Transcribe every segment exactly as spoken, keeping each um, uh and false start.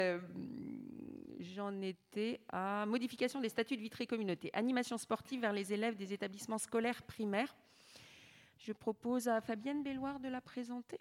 Euh, j'en étais à modification des statuts de Vitry Communauté, animation sportive vers les élèves des établissements scolaires primaires. Je propose à Fabienne Belloir de la présenter.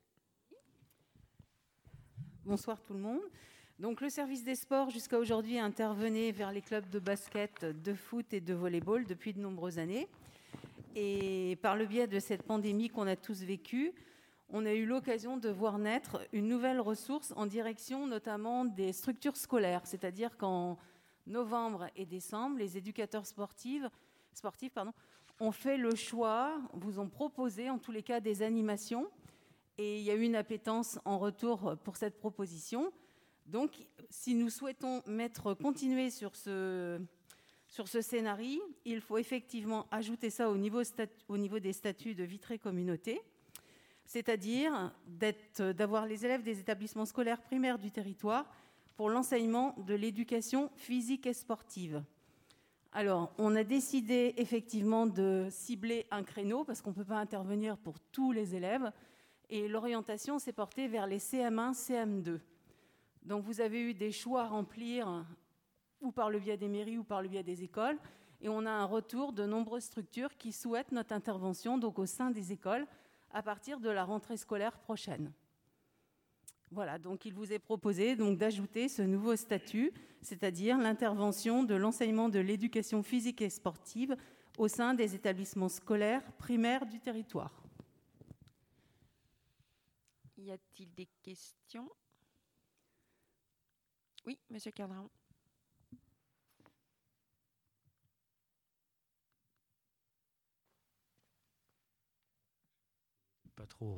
Bonsoir tout le monde. Donc, le service des sports, jusqu'à aujourd'hui, intervenait vers les clubs de basket, de foot et de volleyball depuis de nombreuses années. Et par le biais de cette pandémie qu'on a tous vécue, on a eu l'occasion de voir naître une nouvelle ressource en direction notamment des structures scolaires. C'est-à-dire qu'en novembre et décembre, les éducateurs sportifs, sportifs pardon, ont fait le choix, vous ont proposé en tous les cas des animations. Et il y a eu une appétence en retour pour cette proposition. Donc, si nous souhaitons mettre, continuer sur ce, sur ce scénario, il faut effectivement ajouter ça au niveau, statu, au niveau des statuts de Vitry Communauté, c'est-à-dire d'être, d'avoir les élèves des établissements scolaires primaires du territoire pour l'enseignement de l'éducation physique et sportive. Alors, on a décidé effectivement de cibler un créneau parce qu'on ne peut pas intervenir pour tous les élèves. Et l'orientation s'est portée vers les C M un, C M deux. Donc, vous avez eu des choix à remplir, ou par le biais des mairies, ou par le biais des écoles. Et on a un retour de nombreuses structures qui souhaitent notre intervention, donc au sein des écoles, à partir de la rentrée scolaire prochaine. Voilà, donc il vous est proposé donc, d'ajouter ce nouveau statut, c'est-à-dire l'intervention de l'enseignement de l'éducation physique et sportive au sein des établissements scolaires primaires du territoire. Y a-t-il des questions? Oui, monsieur Cardin. Pas trop